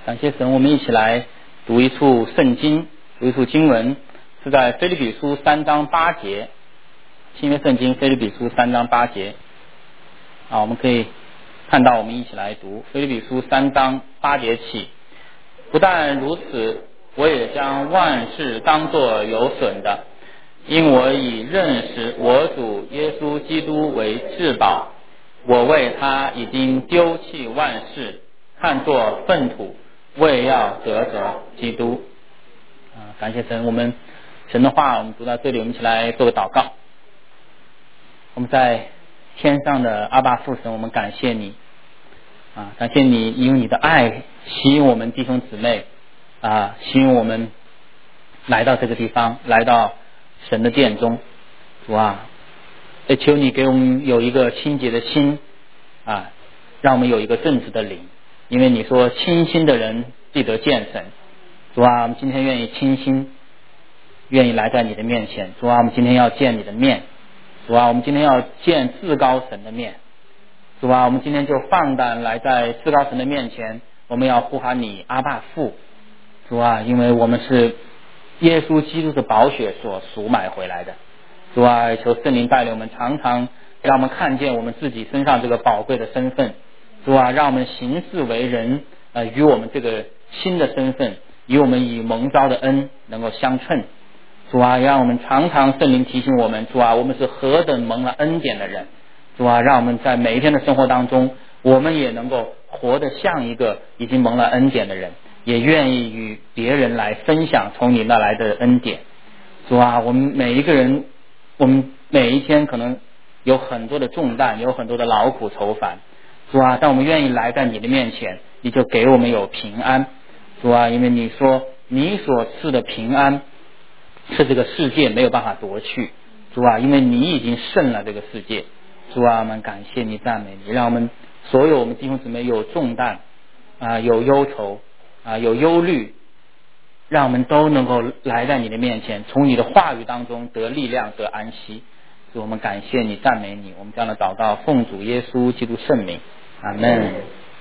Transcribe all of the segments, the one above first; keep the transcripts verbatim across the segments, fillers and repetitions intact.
感谢神，我们一起来读一处圣经，读一处经文，是在腓立比书三章八节，新约圣经腓立比书三章八节。啊，我们可以看到，我们一起来读腓立比书三章八节起。不但如此，我也将万事当作有损的，因我以认识我主耶稣基督为至宝。我为他已经丢弃万事，看作粪土，为要得着基督。啊，感谢神，我们神的话我们读到这里，我们一起来做个祷告。我们在天上的阿爸父神，我们感谢你啊，感谢你因为你的爱吸引我们弟兄姊妹啊，吸引我们来到这个地方，来到神的殿中。主啊，也求你给我们有一个清洁的心啊，让我们有一个正直的灵，因为你说清心的人必得见神。主啊，我们今天愿意清心，愿意来在你的面前。主啊，我们今天要见你的面。主啊，我们今天要见至高神的面。主啊，我们今天就放胆来在至高神的面前，我们要呼喊你阿爸父。主啊，因为我们是耶稣基督的宝血所赎买回来的。主啊，求圣灵带领我们，常常让我们看见我们自己身上这个宝贵的身份。主啊，让我们行事为人呃，与我们这个新的身份，与我们以蒙召的恩能够相称。主啊，让我们常常圣灵提醒我们，主啊，我们是何等蒙了恩典的人。主啊，让我们在每一天的生活当中，我们也能够活得像一个已经蒙了恩典的人，也愿意与别人来分享从你那来的恩典。主啊，我们每一个人，我们每一天可能有很多的重担，有很多的劳苦愁烦。主啊，但我们愿意来在你的面前，你就给我们有平安。主啊，因为你说你所赐的平安是这个世界没有办法夺去。主啊，因为你已经胜了这个世界。主啊，我们感谢你，赞美你，让我们所有我们弟兄姊妹有重担啊，有忧愁啊，有忧虑，让我们都能够来在你的面前，从你的话语当中得力量，得安息。主，我们感谢你，赞美你，我们这样的祷告奉主耶稣基督圣名，阿们。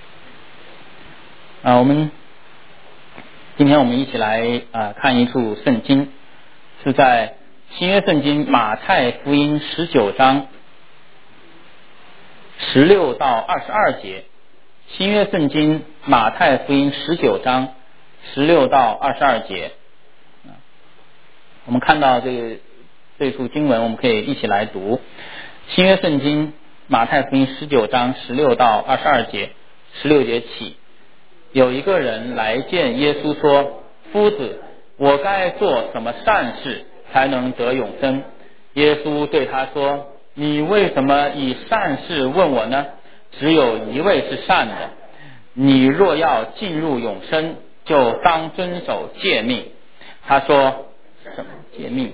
啊，我们今天我们一起来啊看一处圣经，是在新约圣经马太福音十九章十六到二十二节。新约圣经马太福音十九章十六到二十二节。我们看到这个这处经文，我们可以一起来读。新约圣经马太福音十九章十六到二十二节。十六节起，有一个人来见耶稣说，夫子，我该做什么善事才能得永生？耶稣对他说，你为什么以善事问我呢？只有一位是善的。你若要进入永生，就当遵守诫命。他说，什么诫命？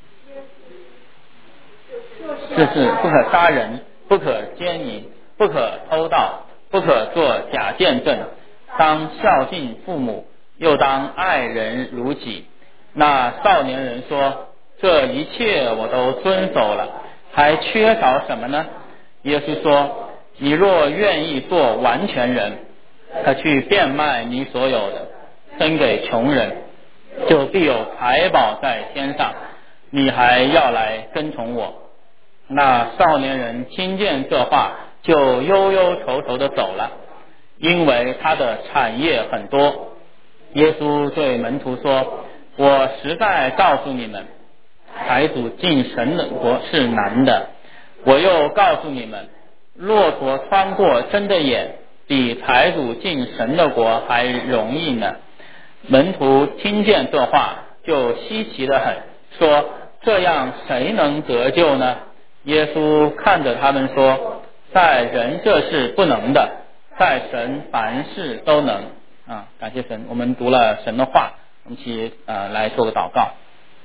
这是不可杀人，不可奸淫，不可偷盗，不可作假见证，当孝敬父母，又当爱人如己。那少年人说，这一切我都遵守了，还缺少什么呢？耶稣说，你若愿意做完全人，可去变卖你所有的，分给穷人，就必有财宝在天上。你还要来跟从我。那少年人听见这话，就忧忧愁愁地走了，因为他的产业很多。耶稣对门徒说，我实在告诉你们，财主进神的国是难的。我又告诉你们，骆驼穿过针的眼，比财主进神的国还容易呢。门徒听见这话，就稀奇得很，说，这样谁能得救呢？耶稣看着他们说，在人这是不能的，在神凡事都能。啊，感谢神，我们读了神的话，我们一起呃来做个祷告。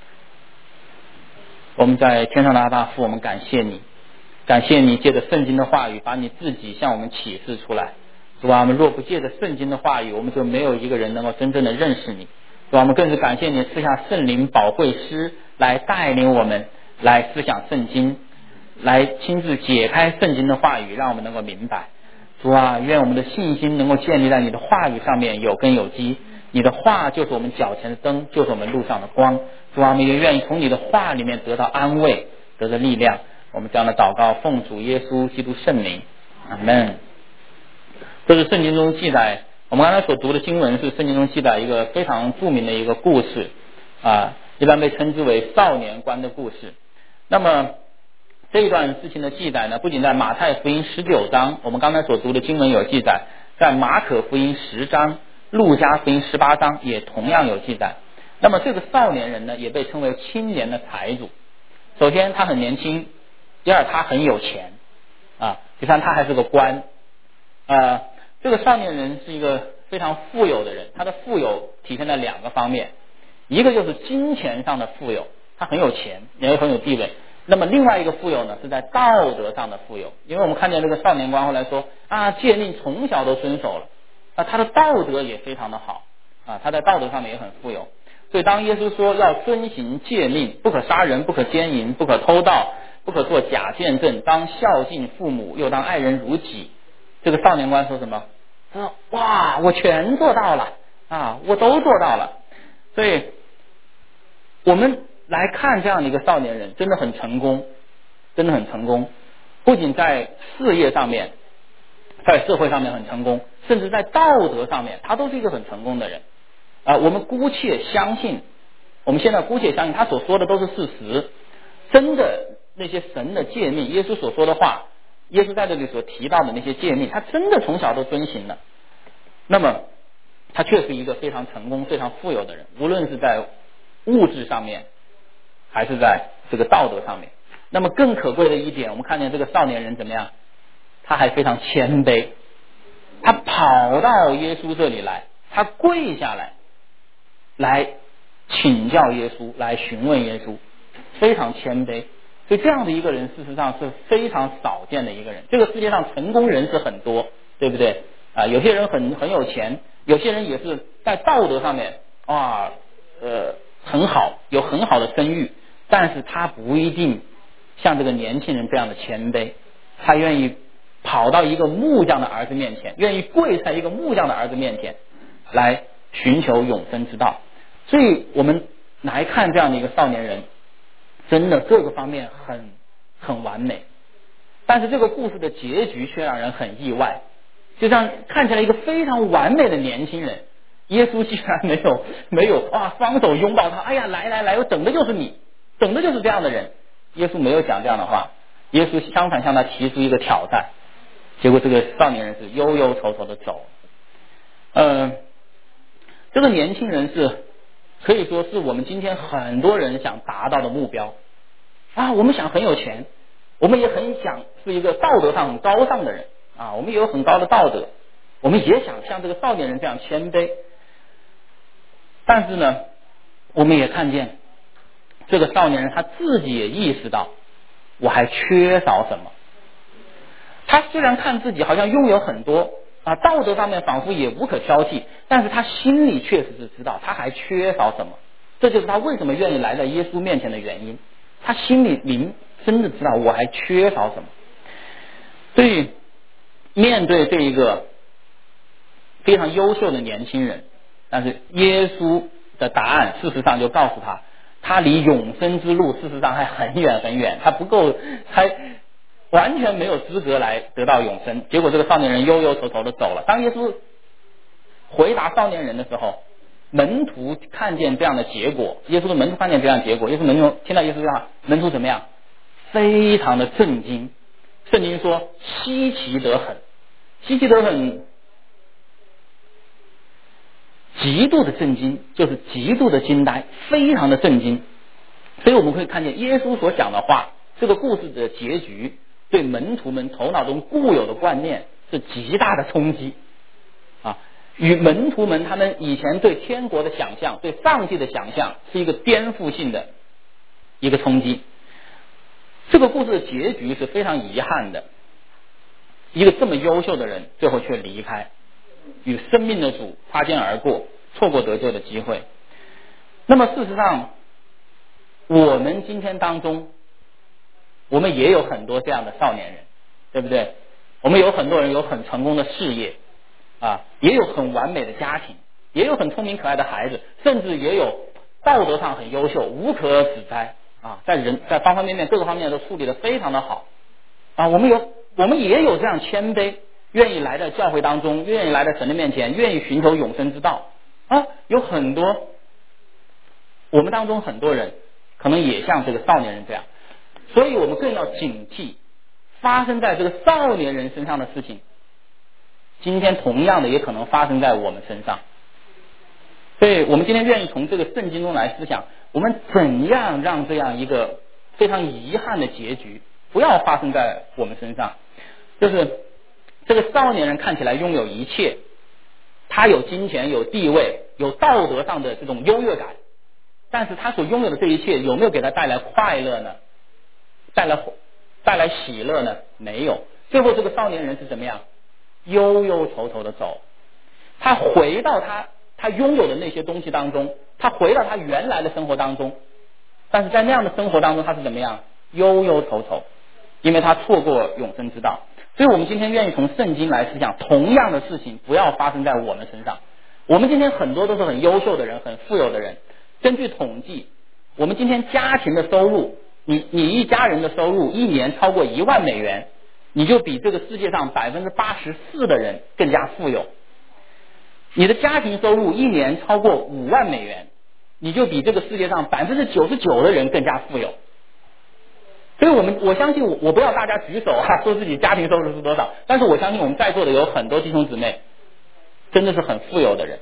我们在天上的阿爸父，我们感谢你，感谢你借着圣经的话语，把你自己向我们启示出来。主啊，我们若不借着圣经的话语，我们就没有一个人能够真正的认识你。主啊，我们更是感谢你赐下圣灵保惠师来带领我们来思想圣经，来亲自解开圣经的话语，让我们能够明白。 主啊，愿我们的信心能够建立在你的话语上面，有根有基。你的话就是我们脚前的灯，就是我们路上的光。主啊，我们也愿意从你的话里面得到安慰，得到力量。我们这样的祷告，奉主耶稣基督圣名，阿门。这是圣经中记载，我们刚才所读的经文是圣经中记载一个非常著名的一个故事啊，一般被称之为少年观的故事。那么这一段事情的记载呢，不仅在马太福音十九章我们刚才所读的经文有记载，在马可福音十章、路加福音十八章也同样有记载。那么这个少年人呢，也被称为青年的财主。首先他很年轻，第二他很有钱啊，第三他还是个官啊。这个少年人是一个非常富有的人，他的富有体现在两个方面，一个就是金钱上的富有，他很有钱也很有地位。那么另外一个富有呢，是在道德上的富有，因为我们看见这个少年官后来说啊，诫命从小都遵守了啊，他的道德也非常的好啊，他在道德上面也很富有。所以当耶稣说要遵行诫命，不可杀人，不可奸淫，不可偷盗，不可做假见证，当孝敬父母，又当爱人如己，这个少年官说什么？他说哇，我全做到了啊，我都做到了。所以我们来看这样的一个少年人真的很成功，真的很成功，不仅在事业上面，在社会上面很成功，甚至在道德上面他都是一个很成功的人啊、呃。我们姑且相信，我们现在姑且相信他所说的都是事实，真的那些神的诫命，耶稣所说的话，耶稣在这里所提到的那些诫命，他真的从小都遵行了。那么他却是一个非常成功非常富有的人，无论是在物质上面还是在这个道德上面。那么更可贵的一点，我们看见这个少年人怎么样，他还非常谦卑，他跑到耶稣这里来，他跪下来来请教耶稣，来询问耶稣，非常谦卑。所以这样的一个人事实上是非常少见的一个人。这个世界上成功人士很多，对不对啊？有些人很很有钱，有些人也是在道德上面啊呃很好，有很好的声誉，但是他不一定像这个年轻人这样的谦卑，他愿意跑到一个木匠的儿子面前，愿意跪在一个木匠的儿子面前来寻求永生之道。所以我们来看这样的一个少年人，真的各个方面很很完美，但是这个故事的结局却让人很意外。就像看起来一个非常完美的年轻人，耶稣竟然没有没有啊双手拥抱他，哎呀来来来，我等的就是你，等的就是这样的人。耶稣没有讲这样的话，耶稣相反向他提出一个挑战，结果这个少年人是忧忧愁愁的走。呃，这个年轻人是可以说是我们今天很多人想达到的目标啊，我们想很有钱，我们也很想是一个道德上很高尚的人啊，我们也有很高的道德，我们也想像这个少年人这样谦卑。但是呢，我们也看见这个少年人他自己也意识到我还缺少什么。他虽然看自己好像拥有很多啊，道德上面仿佛也无可挑剔，但是他心里确实是知道他还缺少什么。这就是他为什么愿意来到耶稣面前的原因，他心里灵真的知道我还缺少什么。所以面对这一个非常优秀的年轻人，但是耶稣的答案事实上就告诉他，他离永生之路事实上还很远很远，他不够，还完全没有资格来得到永生。结果这个少年人忧忧愁愁的走了。当耶稣回答少年人的时候，门徒看见这样的结果，耶稣的门徒看见这样的结果，耶稣门徒听到耶稣这样，门徒怎么样？非常的震惊。圣经说稀奇得很，稀奇得很，极度的震惊，就是极度的惊呆，非常的震惊。所以我们可以看见耶稣所讲的话，这个故事的结局对门徒们头脑中固有的观念是极大的冲击啊，与门徒们他们以前对天国的想象，对上帝的想象是一个颠覆性的一个冲击。这个故事的结局是非常遗憾的，一个这么优秀的人最后却离开，与生命的主擦肩而过，错过得救的机会。那么事实上我们今天当中，我们也有很多这样的少年人，对不对我们有很多人有很成功的事业啊，也有很完美的家庭，也有很聪明可爱的孩子，甚至也有道德上很优秀，无可指摘啊，在人在方方面面各个方面都处理得非常的好啊。我们有我们也有这样谦卑，愿意来到教会当中，愿意来到神的面前，愿意寻求永生之道啊。有很多我们当中很多人可能也像这个少年人这样，所以我们更要警惕发生在这个少年人身上的事情，今天同样的也可能发生在我们身上。所以我们今天愿意从这个圣经中来思想，我们怎样让这样一个非常遗憾的结局不要发生在我们身上。就是这个少年人看起来拥有一切，他有金钱，有地位，有道德上的这种优越感，但是他所拥有的这一切有没有给他带来快乐呢？带来带来喜乐呢？没有。最后这个少年人是怎么样？忧忧愁愁的走，他回到他他拥有的那些东西当中，他回到他原来的生活当中，但是在那样的生活当中他是怎么样？忧忧愁愁，因为他错过永生之道。所以我们今天愿意从圣经来思想，同样的事情不要发生在我们身上。我们今天很多都是很优秀的人，很富有的人，根据统计，我们今天家庭的收入，你你一家人的收入一年超过一万美元，你就比这个世界上百分之八十四的人更加富有。你的家庭收入一年超过五万美元，你就比这个世界上百分之九十九的人更加富有。所以我们我相信我我不要大家举手啊，说自己家庭收入是多少，但是我相信我们在座的有很多弟兄姊妹真的是很富有的人。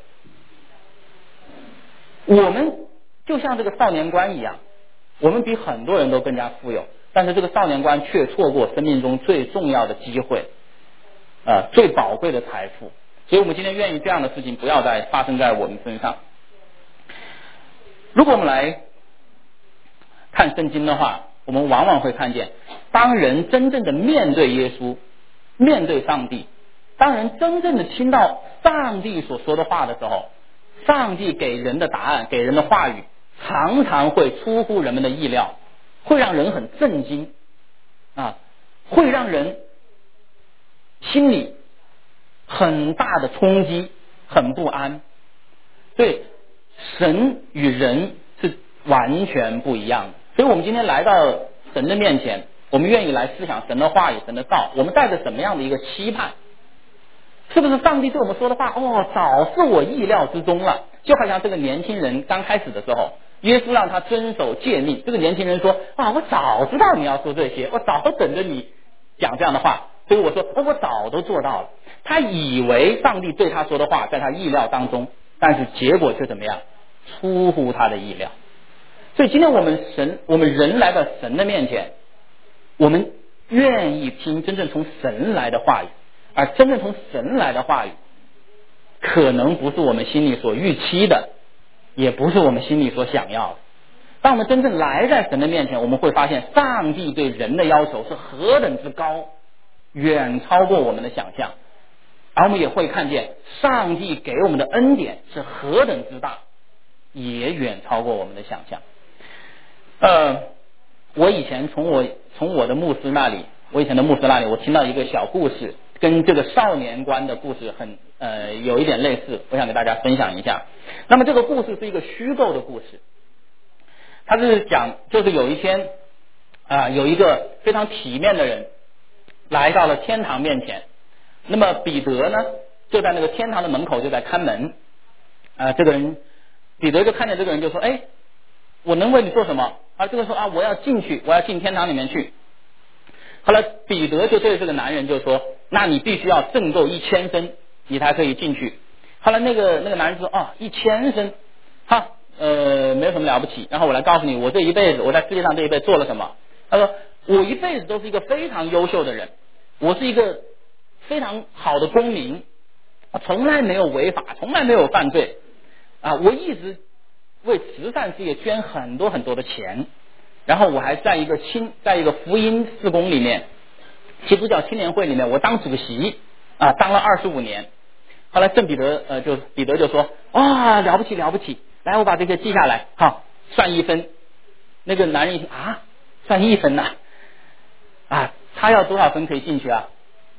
我们就像这个少年官一样，我们比很多人都更加富有，但是这个少年官却错过生命中最重要的机会，呃，最宝贵的财富。所以我们今天愿意这样的事情不要再发生在我们身上。如果我们来看圣经的话，我们往往会看见，当人真正的面对耶稣，面对上帝，当人真正的听到上帝所说的话的时候，上帝给人的答案，给人的话语常常会出乎人们的意料，会让人很震惊啊，会让人心里很大的冲击，很不安。对，神与人是完全不一样的。所以我们今天来到神的面前，我们愿意来思想神的话语，神的道，我们带着什么样的一个期盼？是不是上帝对我们说的话，哦，早是我意料之中了？就好像这个年轻人刚开始的时候，耶稣让他遵守诫命，这个年轻人说，啊，我早知道你要说这些，我早等着你讲这样的话，所以我说，哦，我早都做到了。他以为上帝对他说的话在他意料当中，但是结果却怎么样？出乎他的意料。所以今天我们神，我们人来到神的面前，我们愿意听真正从神来的话语，而真正从神来的话语可能不是我们心里所预期的，也不是我们心里所想要的。当我们真正来在神的面前，我们会发现上帝对人的要求是何等之高，远超过我们的想象，而我们也会看见上帝给我们的恩典是何等之大，也远超过我们的想象。呃，我以前从我从我的牧师那里，我以前的牧师那里，我听到一个小故事，跟这个少年官的故事很呃有一点类似，我想给大家分享一下。那么这个故事是一个虚构的故事，它是讲就是有一天啊、呃，有一个非常体面的人来到了天堂面前，那么彼得呢就在那个天堂的门口就在看门啊、呃，这个人彼得就看见这个人就说，哎，我能为你做什么？啊，这个说啊，我要进去，我要进天堂里面去。后来彼得就对这个男人就说，那你必须要挣够一千升，你才可以进去。后来那个那个男人说，哦，一千升，哈，呃，没有什么了不起。然后我来告诉你，我这一辈子，我在世界上这一辈子做了什么。他说，我一辈子都是一个非常优秀的人，我是一个非常好的公民，从来没有违法，从来没有犯罪啊，我一直为慈善事业捐很多很多的钱，然后我还在一个青在一个福音事工里面，基督教青年会里面，我当主席啊，当了二十五年。后来圣彼得呃就彼得就说，啊，了不起了不起，来我把这些记下来，好，算一分。那个男人一听，啊，算一分呐、啊，啊，他要多少分可以进去啊？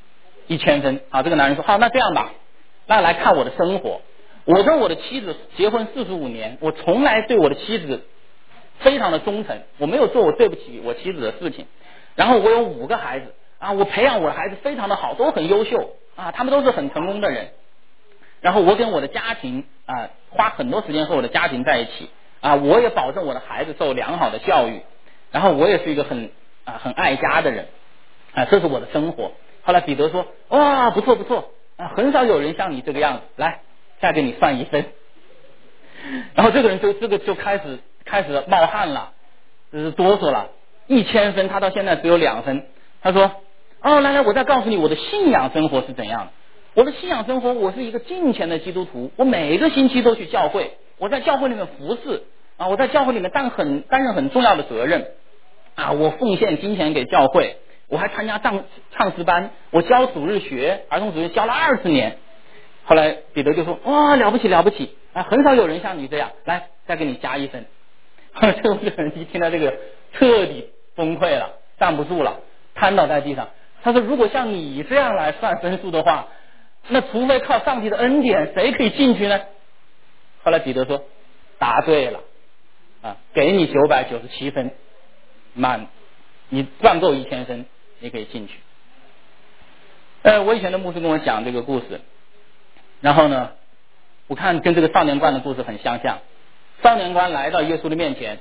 一千分。啊，这个男人说好，那这样吧，那来看我的生活。我跟我的妻子结婚四十五年，我从来对我的妻子非常的忠诚，我没有做我对不起我妻子的事情。然后我有五个孩子啊，我培养我的孩子非常的好，都很优秀啊，他们都是很成功的人。然后我跟我的家庭啊，花很多时间和我的家庭在一起啊，我也保证我的孩子受良好的教育。然后我也是一个很啊很爱家的人啊，这是我的生活。后来彼得说，哇，不错不错啊，很少有人像你这个样子，来，再给你算一分。然后这个人就这个就开始开始冒汗了，就是哆嗦了，一千分他到现在只有两分。他说，哦，来来，我再告诉你我的信仰生活是怎样的。我的信仰生活，我是一个敬虔的基督徒，我每一个星期都去教会，我在教会里面服侍啊，我在教会里面担很担任很重要的责任啊，我奉献金钱给教会，我还参加唱唱诗班，我教主日学，儿童主日教了二十年。后来彼得就说，哇，了不起了不起啊，很少有人像你这样，来，再给你加一分。这个人一听到这个彻底崩溃了，站不住了，瘫倒在地上。他说，如果像你这样来算分数的话，那除非靠上帝的恩典，谁可以进去呢？后来彼得说，答对了啊，给你九百九十七分，满，你赚够一千分，你可以进去。呃，我以前的牧师跟我讲这个故事，然后呢，我看跟这个少年官的故事很相像。少年官来到耶稣的面前，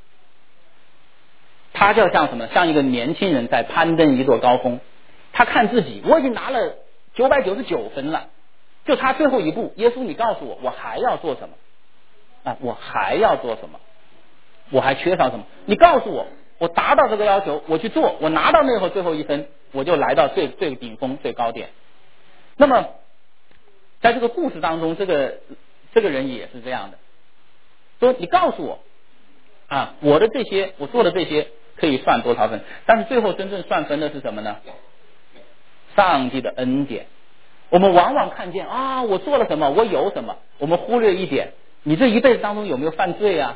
他就像什么？像一个年轻人在攀登一座高峰。他看自己，我已经拿了九百九十九分了，就差最后一步。耶稣，你告诉我，我还要做什么？啊，我还要做什么？我还缺少什么？你告诉我，我达到这个要求，我去做，我拿到那后最后一分，我就来到最最顶峰、最高点。那么，在这个故事当中，这个这个人也是这样的，说你告诉我，啊，我的这些，我做的这些可以算多少分？但是最后真正算分的是什么呢？上帝的恩典。我们往往看见啊，我做了什么，我有什么，我们忽略一点，你这一辈子当中有没有犯罪啊？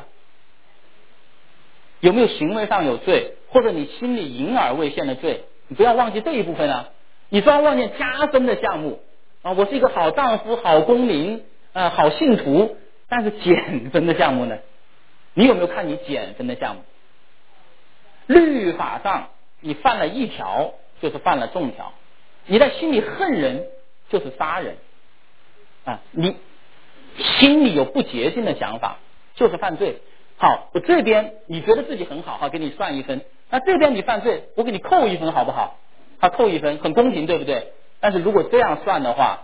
有没有行为上有罪，或者你心里隐而未现的罪？你不要忘记这一部分啊！你不要忘记加分的项目啊！我是一个好丈夫、好公民、呃、好信徒，但是减分的项目呢？你有没有看你减分的项目？律法上你犯了一条，就是犯了众条。你在心里恨人，就是杀人啊！你心里有不洁净的想法，就是犯罪。好，我这边你觉得自己很好，好，给你算一分。那这边你犯罪，我给你扣一分，好不好？他扣一分，很公平，对不对？但是如果这样算的话，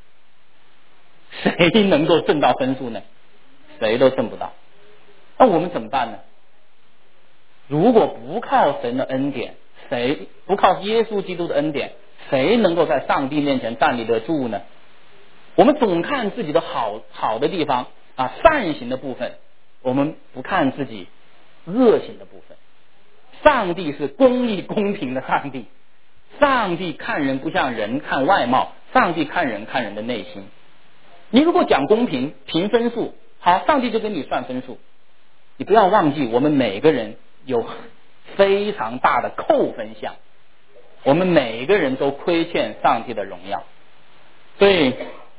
谁能够挣到分数呢？谁都挣不到。那我们怎么办呢？如果不靠神的恩典，谁不靠耶稣基督的恩典，谁能够在上帝面前站立得住呢？我们总看自己的好好的地方啊，善行的部分，我们不看自己恶行的部分。上帝是公义公平的上帝，上帝看人不像人看外貌，上帝看人看人的内心。你如果讲公平评分数，好，上帝就给你算分数。你不要忘记，我们每个人有非常大的扣分项，我们每个人都亏欠上帝的荣耀。所以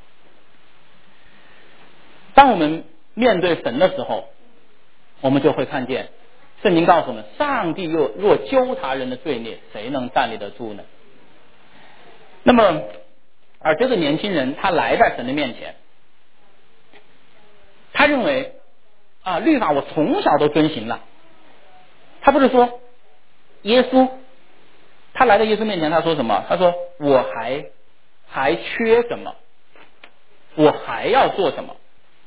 当我们面对神的时候，我们就会看见圣经告诉我们，上帝若若纠察人的罪孽，谁能站立得住呢？那么而这个年轻人他来在神的面前，他认为啊，律法我从小都遵行了。他不是说耶稣，他来到耶稣面前，他说什么？他说我还还缺什么？我还要做什么？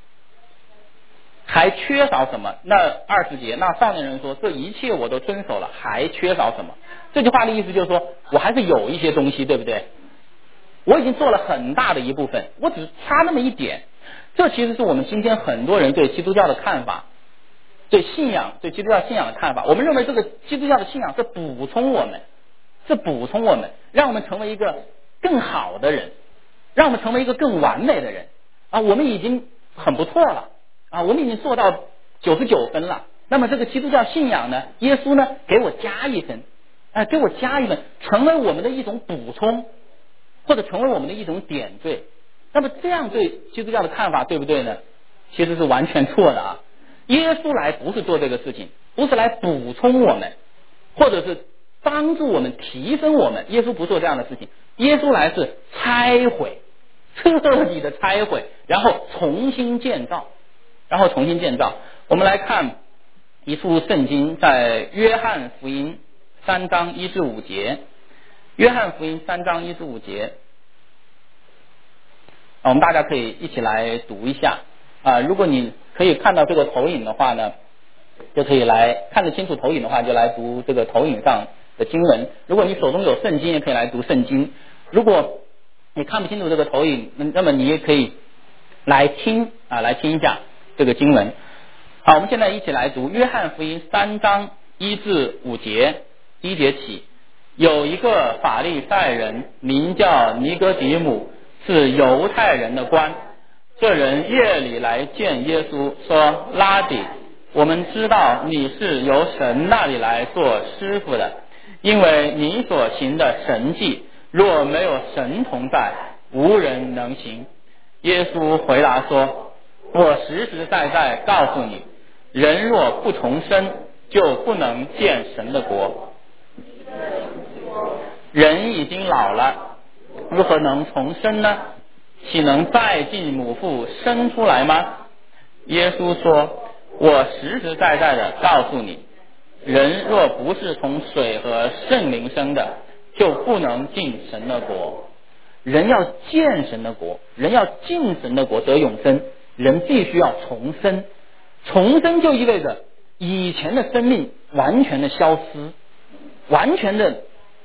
还缺少什么？那二十节，那少年人说，这一切我都遵守了，还缺少什么？这句话的意思就是说，我还是有一些东西，对不对？我已经做了很大的一部分，我只差那么一点。这其实是我们今天很多人对基督教的看法，对信仰，对基督教信仰的看法。我们认为这个基督教的信仰是补充我们，是补充我们，让我们成为一个更好的人，让我们成为一个更完美的人啊！我们已经很不错了啊！我们已经做到九十九分了。那么这个基督教信仰呢，耶稣呢，给我加一分，哎、呃，给我加一分，成为我们的一种补充。 或者成为我们的一种点缀。那么这样对基督教的看法对不对呢？其实是完全错的啊！耶稣来不是做这个事情，不是来补充我们，或者是帮助我们提升我们。耶稣不做这样的事情，耶稣来是拆毁，彻底的拆毁，然后重新建造，然后重新建造。我们来看一处圣经，在约翰福音三章一至五节。约翰福音三章一至五节，我们大家可以一起来读一下啊。如果你可以看到这个投影的话呢，就可以来看得清楚投影的话，就来读这个投影上的经文。如果你手中有圣经，也可以来读圣经。如果你看不清楚这个投影，那么你也可以来听啊，来听一下这个经文。好，我们现在一起来读约翰福音三章一至五节，第一节起。有一个法利赛人名叫尼哥底母，是犹太人的官。这人夜里来见耶稣，说：拉比，我们知道你是由神那里来做师傅的，因为你所行的神迹，若没有神同在，无人能行。耶稣回答说：我实实在在告诉你，人若不重生，就不能见神的国。人已经老了，如何能重生呢？岂能再进母腹生出来吗？耶稣说：我实实在在的告诉你，人若不是从水和圣灵生的，就不能进神的国。人要见神的国，人要进神的国得永生，人必须要重生。重生就意味着以前的生命完全的消失，完全的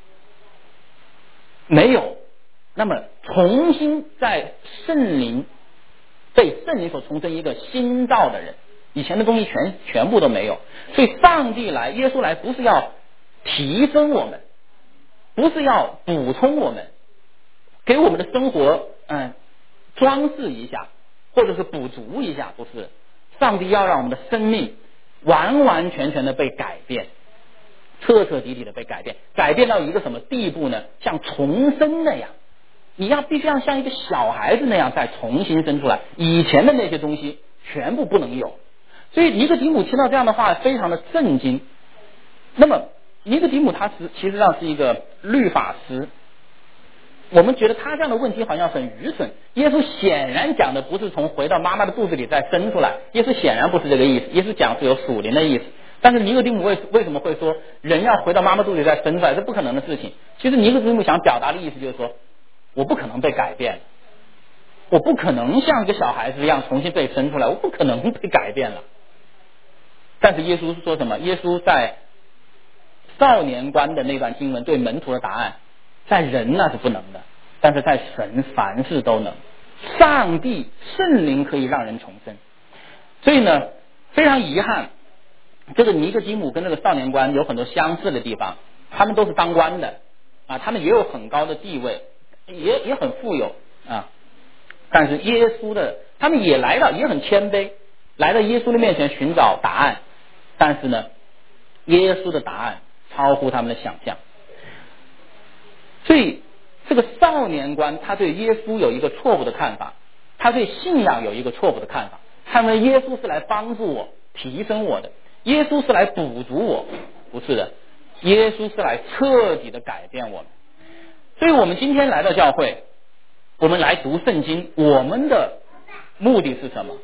没有，那么重新在圣灵被圣灵所重生一个新造的人，以前的东西全全部都没有。所以上帝来，耶稣来不是要提升我们，不是要补充我们，给我们的生活嗯装饰一下，或者是补足一下，不是。上帝要让我们的生命完完全全的被改变，彻彻底底的被改变，改变到一个什么地步呢？像重生那样，你要必须要像一个小孩子那样再重新生出来，以前的那些东西全部不能有。所以尼哥底母听到这样的话非常的震惊。那么尼哥底母他是其实上是一个律法师，我们觉得他这样的问题好像很愚蠢。耶稣显然讲的不是从回到妈妈的肚子里再生出来，耶稣显然不是这个意思，耶稣讲是有属灵的意思。但是尼哥底母为为什么会说人要回到妈妈肚子里再生出来，这不可能的事情。其实尼哥底母想表达的意思就是说，我不可能被改变，我不可能像一个小孩子一样重新被生出来，我不可能被改变了。但是耶稣说什么？耶稣在少年观的那段经文对门徒的答案，在人那是不能的，但是在神凡事都能。上帝圣灵可以让人重生。所以呢，非常遗憾，这个尼哥底母跟这个少年官有很多相似的地方，他们都是当官的啊，他们也有很高的地位，也也很富有啊。但是耶稣的，他们也来到，也很谦卑，来到耶稣的面前寻找答案，但是呢，耶稣的答案超乎他们的想象。所以这个少年官他对耶稣有一个错误的看法，他对信仰有一个错误的看法，他认为耶稣是来帮助我提升我的，耶稣是来补足我，不是的，耶稣是来彻底的改变我们。所以我们今天来到教会，我们来读圣经，我们的目的是什么？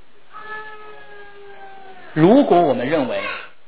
如果我们认为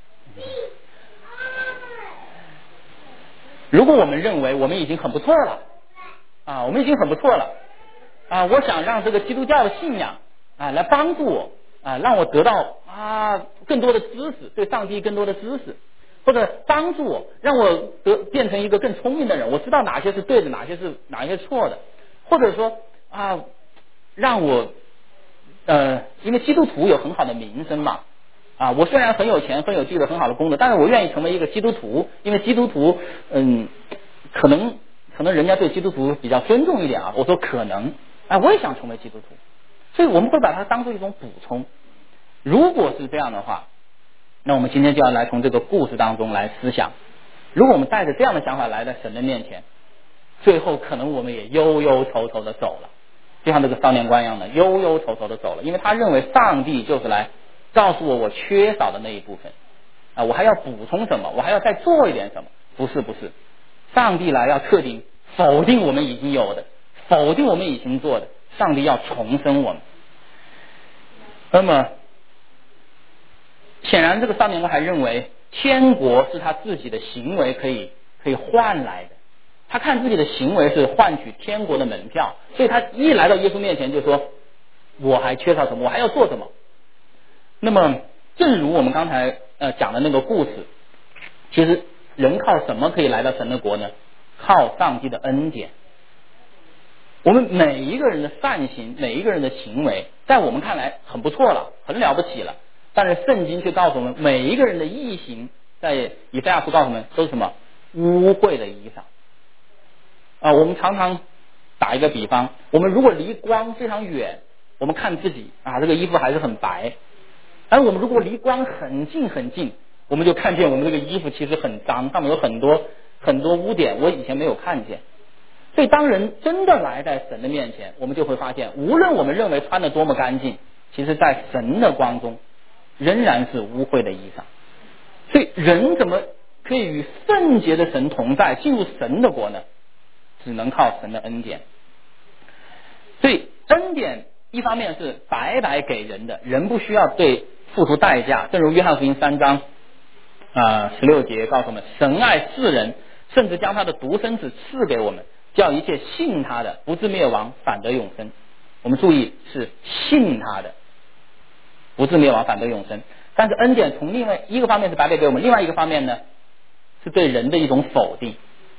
如果我们认为我们已经很不错了啊，我们已经很不错了啊，我想让这个基督教的信仰啊来帮助我啊，让我得到啊更多的知识，对上帝更多的知识，或者帮助我，让我得变成一个更聪明的人，我知道哪些是对的，哪些是哪些错的，或者说啊，让我呃，因为基督徒有很好的名声嘛。啊，我虽然很有钱，很有地位，很好的工作，但是我愿意成为一个基督徒，因为基督徒，嗯，可能可能人家对基督徒比较尊重一点啊。我说可能，啊，我也想成为基督徒，所以我们会把它当做一种补充。如果是这样的话，那我们今天就要来从这个故事当中来思想，如果我们带着这样的想法来到神的面前， 最后可能我们也忧忧愁愁的走了，就像这个少年官一样的忧忧愁愁的走了，因为他认为上帝就是来告诉我我缺少的那一部分啊，我还要补充什么，我还要再做一点什么？不是不是，上帝来要彻底否定我们已经有的，否定我们已经做的，上帝要重生我们。那么显然这个少年官还认为天国是他自己的行为可以可以换来的，他看自己的行为是换取天国的门票，所以他一来到耶稣面前就说我还缺少什么，我还要做什么。那么正如我们刚才呃讲的那个故事，其实人靠什么可以来到神的国呢？靠上帝的恩典。我们每一个人的善行，每一个人的行为在我们看来很不错了，很了不起了，但是圣经却告诉我们每一个人的义行，在以赛亚书告诉我们都是什么？污秽的衣裳啊！我们常常打一个比方，我们如果离光非常远，我们看自己啊这个衣服还是很白，而我们如果离光很近很近，我们就看见我们这个衣服其实很脏，上面有很多很多污点，我以前没有看见。所以当人真的来在神的面前，我们就会发现，无论我们认为穿得多么干净，其实在神的光中仍然是污秽的衣裳。所以人怎么可以与圣洁的神同在，进入神的国呢？只能靠神的恩典。所以恩典一方面是白白给人的，人不需要对付出代价，正如约翰福音三章啊十六节告诉我们，神爱世人，甚至将他的独生子赐给我们，叫一切信他的不至灭亡，反得永生。我们注意是信他的不至灭亡，反得永生。但是恩典从另外一个方面是白白给我们，另外一个方面呢是对人的一种否定。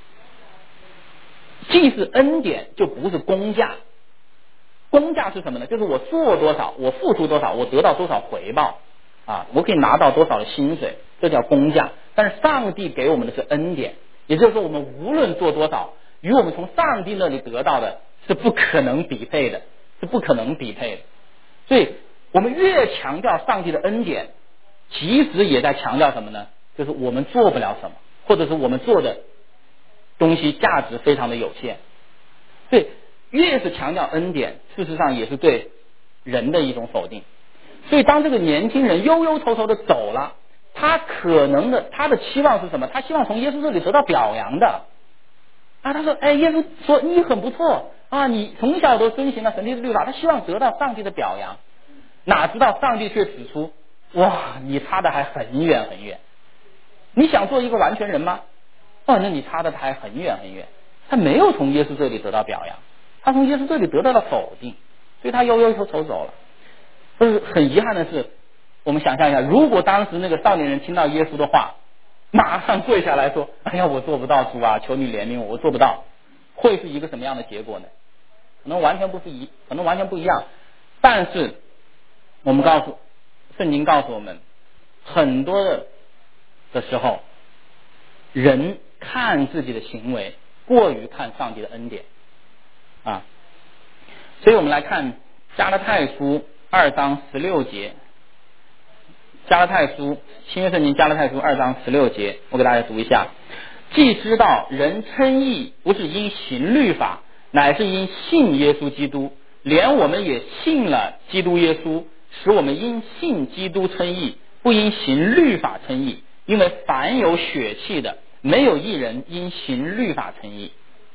既是恩典就不是公价，公价是什么呢？就是我做多少，我付出多少，我得到多少回报啊，我可以拿到多少的薪水，这叫公价。但是上帝给我们的是恩典，也就是说我们无论做多少，与我们从上帝那里得到的是不可能匹配的，是不可能匹配的。所以我们越强调上帝的恩典，其实也在强调什么呢？就是我们做不了什么，或者是我们做的东西价值非常的有限。所以越是强调恩典，事实上也是对人的一种否定。所以当这个年轻人忧忧愁愁的走了，他可能的他的期望是什么？他希望从耶稣这里得到表扬的啊，他说哎，耶稣说你很不错啊，你从小都遵循了神的律法，他希望得到上帝的表扬。哪知道上帝却指出，哇，你差的还很远很远。你想做一个完全人吗？哦，那你差的还很远很远。他没有从耶稣这里得到表扬，他从耶稣这里得到了否定，所以他忧忧愁愁走了。但是很遗憾的是，我们想象一下，如果当时那个少年人听到耶稣的话，马上跪下来说，哎呀，我做不到，主啊，求你怜悯我，我做不到，会是一个什么样的结果呢？可能完全不是一，可能完全不一样。但是我们告诉圣经告诉我们，很多的的时候，人看自己的行为过于看上帝的恩典啊。所以我们来看加拉太书二章十六节，加拉太书新约圣经加拉太书二章十六节，我给大家读一下。既知道人称义不是因行律法，乃是因信耶稣基督，连我们也信了基督耶稣，使我们因信基督称义，不因行律法称义。因为凡有血气的，没有一人因行律法称义。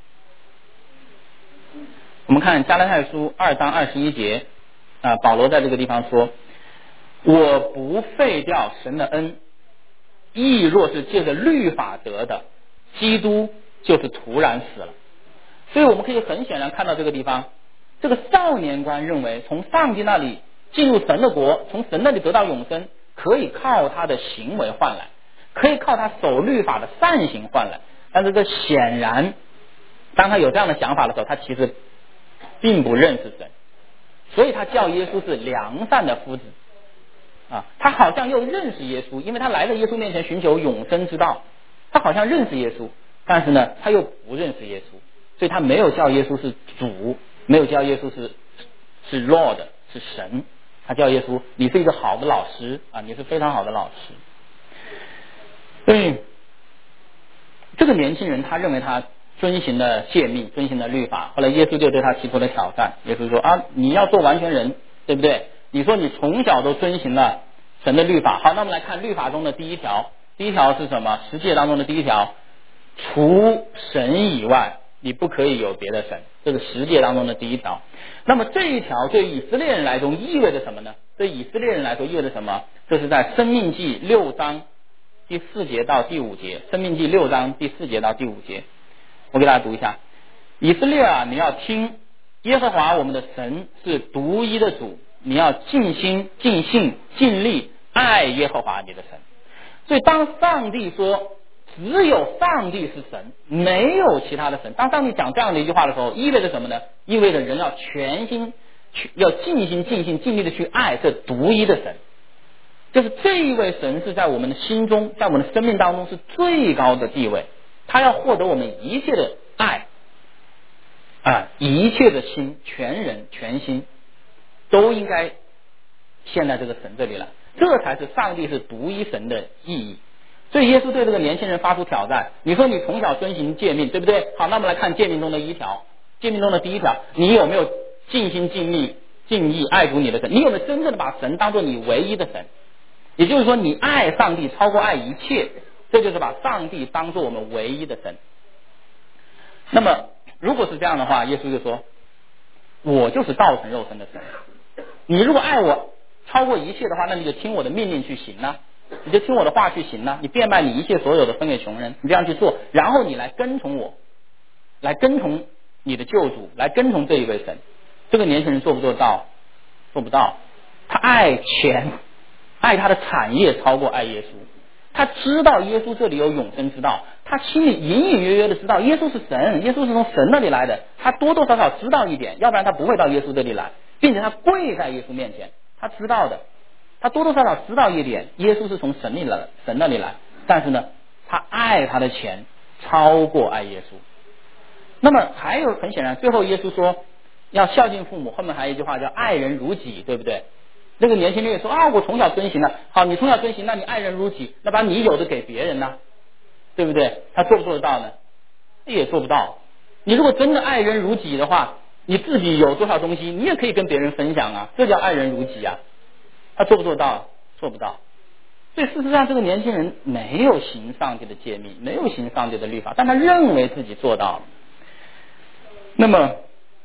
我们看加拉太书二章二十一节啊，保罗在这个地方说，我不废掉神的恩，义若是借着律法得的，基督就是突然死了。所以我们可以很显然看到这个地方，这个少年官认为从上帝那里进入神的国，从神那里得到永生，可以靠他的行为换来，可以靠他守律法的善行换来。但是这显然当他有这样的想法的时候，他其实并不认识神，所以他叫耶稣是良善的夫子啊，他好像又认识耶稣，因为他来到耶稣面前寻求永生之道，他好像认识耶稣，但是呢他又不认识耶稣，所以他没有叫耶稣是主，没有叫耶稣是是 Lord 是神，他叫耶稣你是一个好的老师啊，你是非常好的老师。所以这个年轻人他认为他遵行了诫命，遵行了律法。后来耶稣就对他提出了挑战，耶稣说啊，你要做完全人，对不对？你说你从小都遵行了神的律法，好，那我们来看律法中的第一条，第一条是什么？十诫当中的第一条，除神以外你不可以有别的神，这是十诫当中的第一条。那么这一条对以色列人来说意味着什么呢？对以色列人来说意味着什么？这是在申命记六章第四节到第五节，申命记六章第四节到第五节，我给大家读一下。以色列啊，你要听，耶和华我们的神是独一的主，你要尽心尽性尽力爱耶和华你的神。所以当上帝说只有上帝是神，没有其他的神，当上帝讲这样的一句话的时候，意味着什么呢？意味着人要全心去要尽心尽性尽力的去爱这独一的神，就是这一位神是在我们的心中，在我们的生命当中是最高的地位，他要获得我们一切的爱啊，一切的心，全人全心都应该献在这个神这里了，这才是上帝是独一神的意义。所以耶稣对这个年轻人发出挑战，你说你从小遵行诫命，对不对？好，那我们来看诫命中的一条，诫命中的第一条，你有没有尽心尽力尽意爱主你的神？你有没有真正的把神当作你唯一的神？也就是说你爱上帝超过爱一切，这就是把上帝当作我们唯一的神。那么如果是这样的话，耶稣就说我就是道成肉身的神，你如果爱我超过一切的话，那你就听我的命令去行啊，你就听我的话去行啊，你变卖你一切所有的分给穷人，你这样去做，然后你来跟从我，来跟从你的救主，来跟从这一位神。这个年轻人做不做到？做不到。他爱钱，爱他的产业超过爱耶稣。他知道耶稣这里有永生之道，他心里隐隐约约的知道耶稣是神，耶稣是从神那里来的，他多多少少知道一点，要不然他不会到耶稣这里来，并且他跪在耶稣面前，他知道的，他多多少少知道一点，耶稣是从神里来，神那里来，但是呢，他爱他的钱超过爱耶稣。那么还有很显然，最后耶稣说要孝敬父母，后面还有一句话叫爱人如己，对不对？那个年轻人也说啊，我从小遵行了。好，你从小遵行，那你爱人如己，那把你有的给别人呢，对不对？他做不做得到呢？也做不到。你如果真的爱人如己的话，你自己有多少东西，你也可以跟别人分享啊，这叫爱人如己啊。他做不做到？做不到。所以事实上，这个年轻人没有行上帝的诫命，没有行上帝的律法，但他认为自己做到了。那么，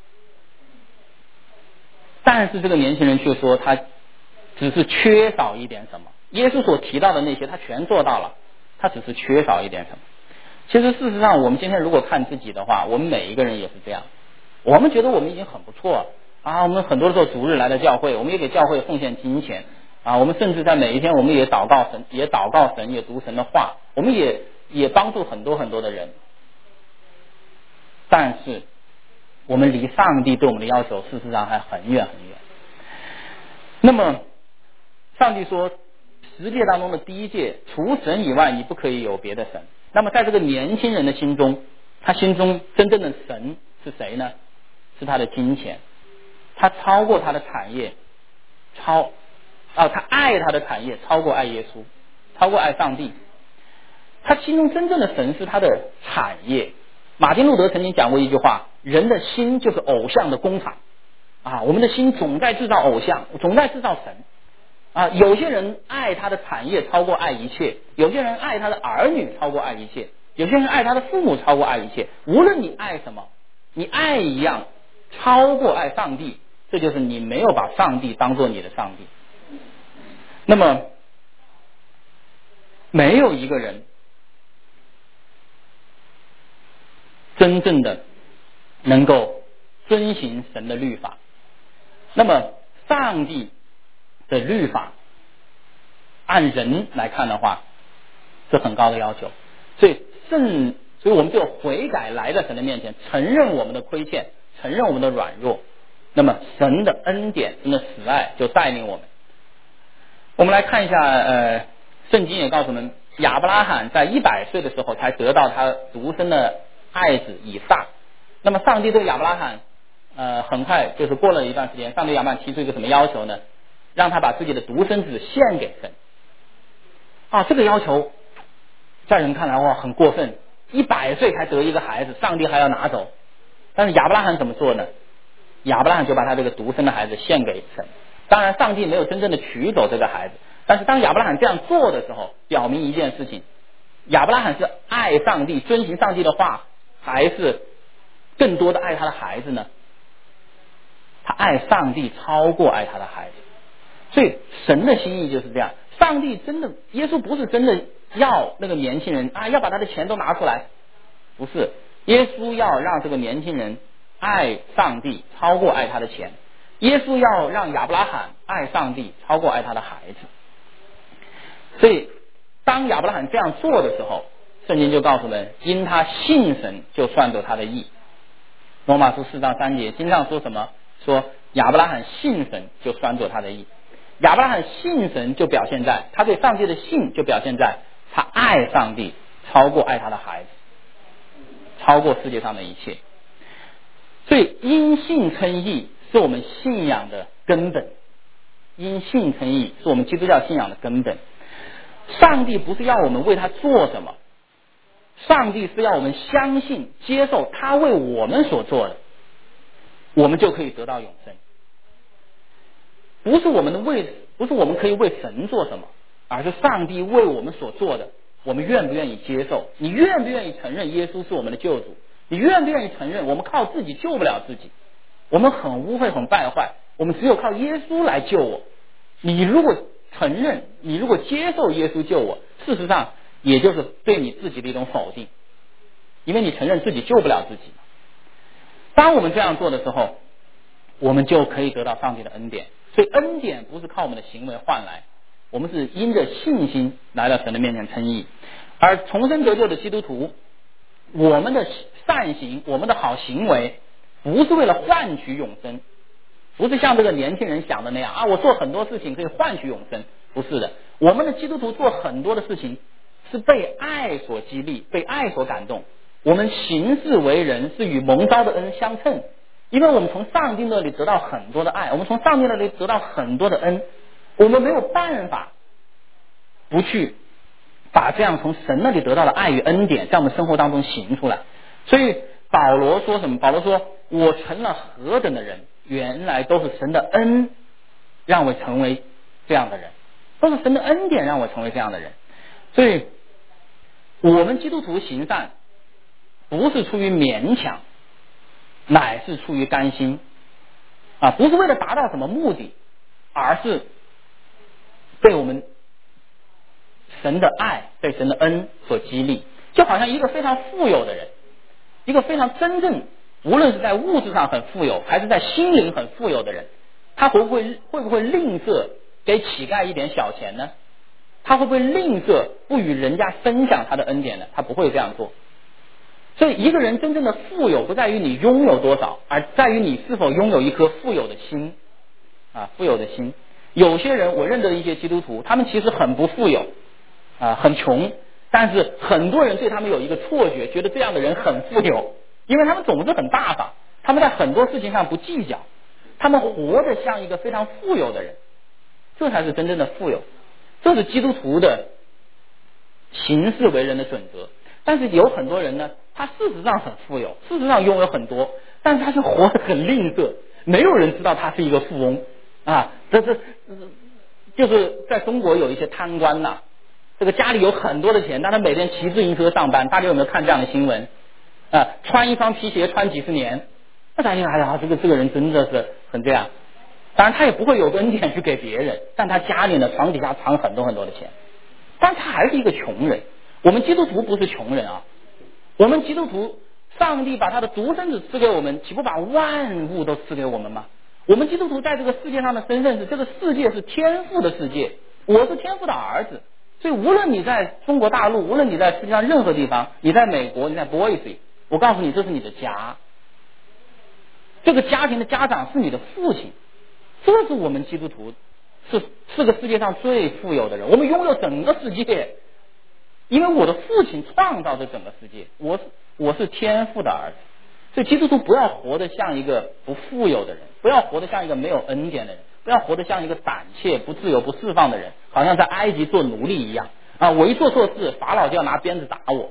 但是这个年轻人却说他只是缺少一点什么，耶稣所提到的那些他全做到了，他只是缺少一点什么。其实事实上，我们今天如果看自己的话，我们每一个人也是这样，我们觉得我们已经很不错了啊，我们很多时候主日来的教会，我们也给教会奉献金钱啊，我们甚至在每一天我们也祷告神，也祷告神，也读神的话，我们也也帮助很多很多的人，但是我们离上帝对我们的要求事实上还很远很远。那么上帝说十诫当中的第一诫，除神以外你不可以有别的神。那么在这个年轻人的心中，他心中真正的神是谁呢？是他的金钱，他超过他的产业，超啊，他爱他的产业超过爱耶稣，超过爱上帝。他心中真正的神是他的产业。马丁路德曾经讲过一句话，人的心就是偶像的工厂啊，我们的心总在制造偶像，总在制造神啊。有些人爱他的产业超过爱一切，有些人爱他的儿女超过爱一切，有些人爱他的父母超过爱一切。无论你爱什么，你爱一样超过爱上帝，这就是你没有把上帝当作你的上帝。那么没有一个人真正的能够遵行神的律法。那么上帝的律法按人来看的话是很高的要求，所以圣所以我们就悔改来到神的面前，承认我们的亏欠，承认我们的软弱，那么神的恩典，神的慈爱就带领我们。我们来看一下呃，圣经也告诉我们，亚伯拉罕在一百岁的时候才得到他独生的爱子以撒。那么上帝对亚伯拉罕呃，很快就是过了一段时间，上帝亚伯拉罕提出一个什么要求呢？让他把自己的独生子献给神啊，这个要求在人看来哇很过分， 一百岁才得一个孩子，上帝还要拿走。但是亚伯拉罕怎么做呢？亚伯拉罕就把他这个独生的孩子献给神。当然上帝没有真正的取走这个孩子，但是当亚伯拉罕这样做的时候，表明一件事情，亚伯拉罕是爱上帝遵行上帝的话，还是更多的爱他的孩子呢？他爱上帝超过爱他的孩子。所以神的心意就是这样，上帝真的，耶稣不是真的要那个年轻人啊要把他的钱都拿出来，不是，耶稣要让这个年轻人爱上帝超过爱他的钱，耶稣要让亚伯拉罕爱上帝超过爱他的孩子。所以当亚伯拉罕这样做的时候，圣经就告诉人，因他信神就算作他的义。罗马书四章三节经上说什么？说亚伯拉罕信神就算作他的义。亚伯拉罕信神就表现在他对上帝的信，就表现在他爱上帝超过爱他的孩子，超过世界上的一切。所以因信称义是我们信仰的根本，因信称义是我们基督教信仰的根本。上帝不是要我们为他做什么，上帝是要我们相信接受他为我们所做的，我们就可以得到永生。不是我们的为，不是我们可以为神做什么，而是上帝为我们所做的，我们愿不愿意接受？你愿不愿意承认耶稣是我们的救主？你愿不愿意承认我们靠自己救不了自己？我们很污秽很败坏，我们只有靠耶稣来救我。你如果承认，你如果接受耶稣救我，事实上也就是对你自己的一种否定，因为你承认自己救不了自己。当我们这样做的时候，我们就可以得到上帝的恩典。所以恩典不是靠我们的行为换来，我们是因着信心来到神的面前称义。而重生得救的基督徒，我们的善行，我们的好行为，不是为了换取永生，不是像这个年轻人想的那样啊，我做很多事情可以换取永生，不是的。我们的基督徒做很多的事情是被爱所激励，被爱所感动。我们行事为人是与蒙召的恩相称，因为我们从上帝那里得到很多的爱，我们从上帝那里得到很多的恩，我们没有办法不去把这样从神那里得到的爱与恩典在我们生活当中行出来。所以保罗说什么？保罗说我成了何等的人，原来都是神的恩让我成为这样的人，都是神的恩典让我成为这样的人。所以我们基督徒行善不是出于勉强，乃是出于甘心啊，不是为了达到什么目的，而是被我们神的爱，被神的恩所激励。就好像一个非常富有的人，一个非常真正无论是在物质上很富有，还是在心灵很富有的人，他会不会会不会吝啬给乞丐一点小钱呢？他会不会吝啬不与人家分享他的恩典呢？他不会这样做。所以一个人真正的富有不在于你拥有多少，而在于你是否拥有一颗富有的心啊，富有的心。有些人我认得一些基督徒，他们其实很不富有啊，很穷，但是很多人对他们有一个错觉，觉得这样的人很富有，因为他们总是很大方，他们在很多事情上不计较，他们活得像一个非常富有的人，这才是真正的富有，这是基督徒的行事为人的准则。但是有很多人呢，他事实上很富有，事实上拥有很多，但是他是活得很吝啬，没有人知道他是一个富翁啊。这是就是在中国有一些贪官呐、啊，这个家里有很多的钱，但他每天骑自行车上班，大家有没有看这样的新闻啊？穿一双皮鞋穿几十年，那大家哎呀，这个这个人真的是很这样。当然他也不会有恩典去给别人，但他家里呢床底下藏很多很多的钱，但他还是一个穷人。我们基督徒不是穷人啊，我们基督徒，上帝把他的独生子赐给我们，岂不把万物都赐给我们吗？我们基督徒在这个世界上的身份是，这个世界是天父的世界，我是天父的儿子。所以无论你在中国大陆，无论你在世界上任何地方，你在美国，你在波伊斯，我告诉你，这是你的家，这个家庭的家长是你的父亲，这是我们基督徒，是是个世界上最富有的人，我们拥有整个世界。因为我的父亲创造这整个世界，我是我是天父的儿子。所以基督徒不要活得像一个不富有的人，不要活得像一个没有恩典的人，不要活得像一个胆怯不自由不释放的人，好像在埃及做奴隶一样啊！我一做错事，法老就要拿鞭子打我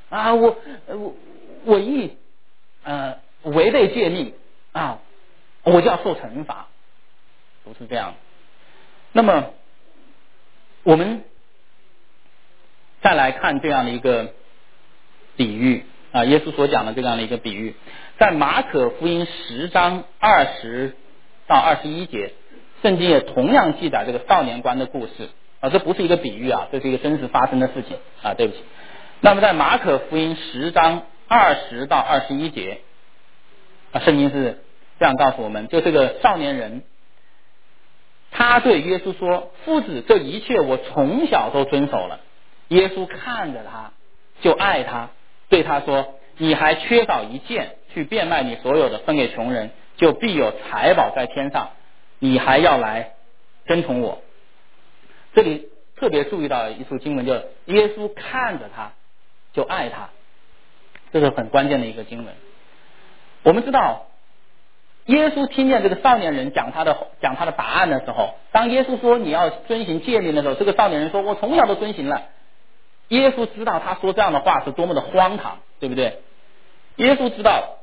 啊，我我我一呃违背诫命啊，我就要受惩罚，不是这样。那么我们再来看这样的一个比喻啊，耶稣所讲的这样的一个比喻，在马可福音十章二十到二十一节，圣经也同样记载这个少年官的故事啊，这不是一个比喻啊，这是一个真实发生的事情啊，对不起。那么在马可福音十章二十到二十一节啊，圣经是这样告诉我们，就这个少年人，他对耶稣说：“夫子，这一切我从小都遵守了。”耶稣看着他，就爱他，对他说：“你还缺少一件，去变卖你所有的，分给穷人，就必有财宝在天上。你还要来跟从我。”这里特别注意到一处经文，就是耶稣看着他，就爱他，这是很关键的一个经文。我们知道，耶稣听见这个少年人讲他的讲他的答案的时候，当耶稣说你要遵行诫命的时候，这个少年人说：“我从小都遵行了。”耶稣知道他说这样的话是多么的荒唐，对不对？耶稣知道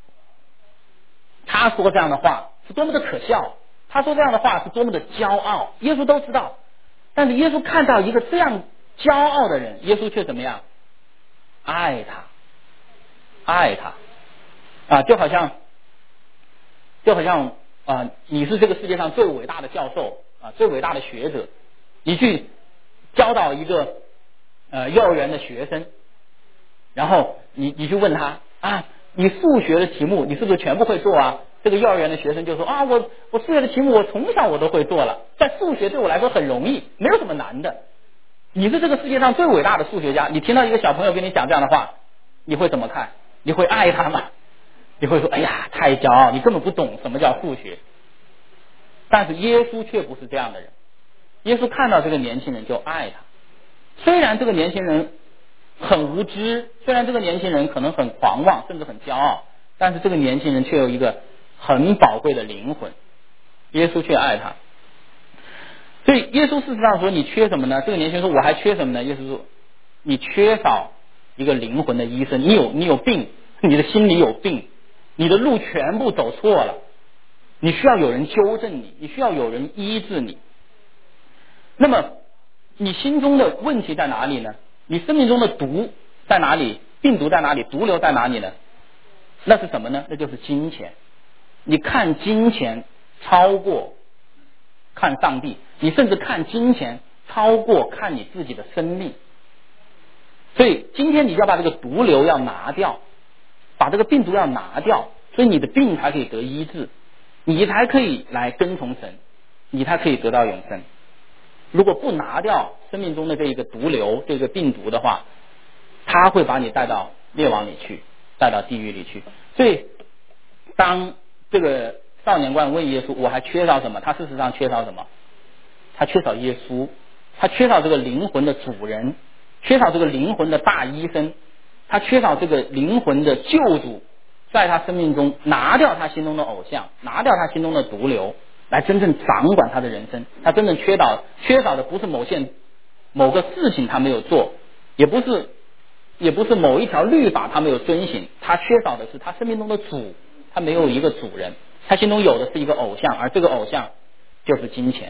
他说这样的话是多么的可笑，他说这样的话是多么的骄傲，耶稣都知道。但是耶稣看到一个这样骄傲的人，耶稣却怎么样？爱他，爱他啊，就好像就好像啊，你是这个世界上最伟大的教授啊，最伟大的学者，你去教导一个呃幼儿园的学生，然后你你去问他啊，你数学的题目你是不是全部会做啊？这个幼儿园的学生就说啊，我我数学的题目我从小我都会做了，但数学对我来说很容易，没有什么难的。你是这个世界上最伟大的数学家，你听到一个小朋友跟你讲这样的话，你会怎么看？你会爱他吗？你会说哎呀太骄傲，你根本不懂什么叫数学。但是耶稣却不是这样的人，耶稣看到这个年轻人就爱他。虽然这个年轻人很无知，虽然这个年轻人可能很狂妄甚至很骄傲，但是这个年轻人却有一个很宝贵的灵魂，耶稣却爱他。所以耶稣事实上说你缺什么呢？这个年轻人说我还缺什么呢？耶稣说你缺少一个灵魂的医生，你有你有病，你的心里有病，你的路全部走错了，你需要有人纠正你，你需要有人医治你。那么你心中的问题在哪里呢？你生命中的毒在哪里？病毒在哪里？毒瘤在哪里呢？那是什么呢？那就是金钱。你看金钱超过看上帝，你甚至看金钱超过看你自己的生命。所以今天你就要把这个毒瘤要拿掉，把这个病毒要拿掉，所以你的病才可以得医治，你才可以来跟从神，你才可以得到永生。如果不拿掉生命中的这一个毒瘤，这个病毒的话，它会把你带到灭亡里去，带到地狱里去。所以当这个少年官问耶稣我还缺少什么，他事实上缺少什么？他缺少耶稣，他缺少这个灵魂的主人，缺少这个灵魂的大医生，他缺少这个灵魂的救主，在他生命中拿掉他心中的偶像，拿掉他心中的毒瘤，来真正掌管他的人生。他真正缺少缺少的不是某件某个事情他没有做，也不是也不是某一条律法他没有遵行，他缺少的是他生命中的主，他没有一个主人，他心中有的是一个偶像，而这个偶像就是金钱。